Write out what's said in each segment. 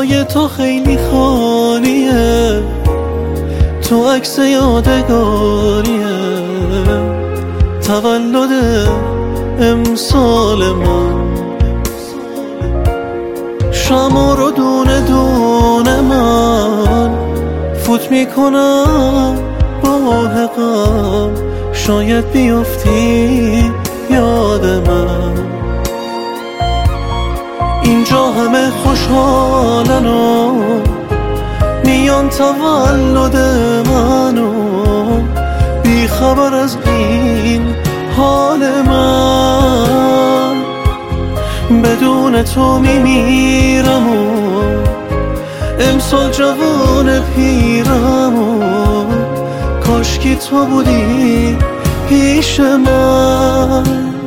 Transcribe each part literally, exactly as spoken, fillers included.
جای تو خیلی خالیه، تو عکس یادگاریه، تولد امسال من. شما رو دونه دونه من فوت میکنم با حقم، شاید بیفتی یاد من. اینجا همه خوشحالن و میان تولد منو، بی خبر از این حال من. بدون تو میمیرم و امسال جوان پیرم و کاشکی تو بودی پیش من.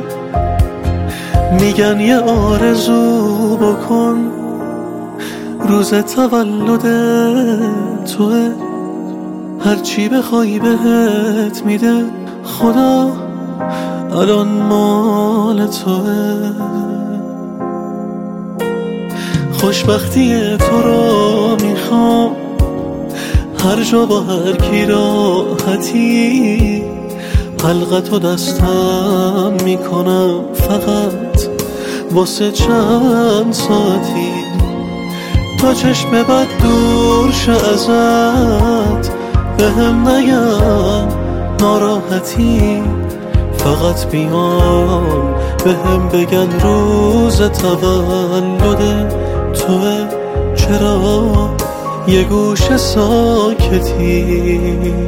میگن یه آرزو بکن روز تولد توه، هرچی بخوای بهت میده خدا، الان مال توه. خوشبختی تو رو میخوام هر جا با هر کی راحتی، حلقت و دستم میکنم فقط واسه چند ساعتی. تا چشم بد دور شه ازت بهم نگم ناراحتی، فقط بیام بهم بگن روز تولد توه، چرا یه گوشه ساکتی.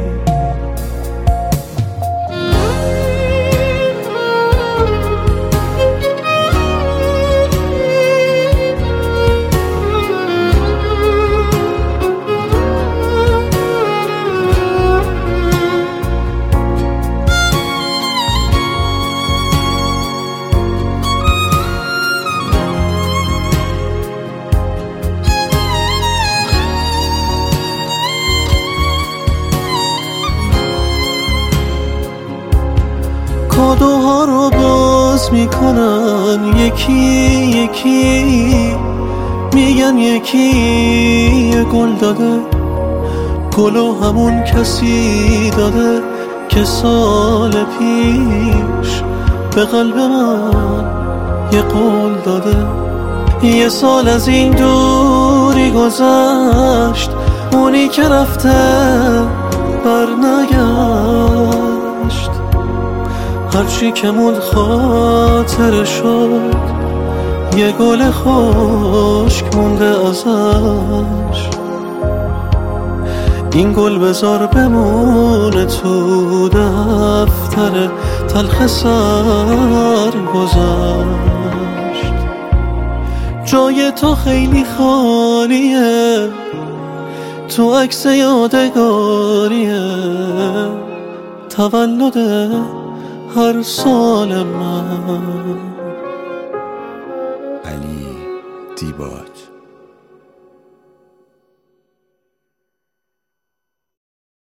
کادوها رو باز میکنن یکی یکی، میگن یکی یه گل داده، گلو همون کسی داده که سال پیش به قلب من یه قول داده. یه سال از این دوری گذشت، اونی که رفته بر نگشت، هرچی که موند خاطر شد، یه گل خشک مونده ازش. این گل بذار بمونه تو دفتر تلخ سر گذشت. جای تو خیلی خالیه، تو عکس یادگاریه، تولد هر سال من. علی دیباج.